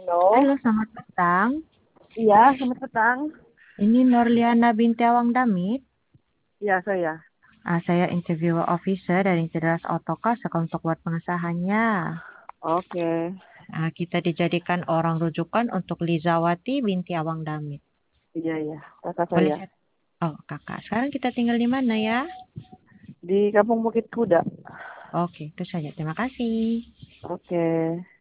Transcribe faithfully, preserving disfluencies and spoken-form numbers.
Halo, Halo, selamat petang. iya, selamat petang. Ini Norliana binti Awang Damit. Iya, saya. Ah, saya interviewer officer dari Cedras Otoka untuk buat pengesahannya. Oke, Ah, kita dijadikan orang rujukan untuk Lizawati binti Awang Damit. iya, iya, kakak Boleh saya. saya? Oh, kakak. Sekarang kita tinggal di mana ya? Di Kampung Bukit Kuda. Oke, itu saja. Terima kasih. Oke.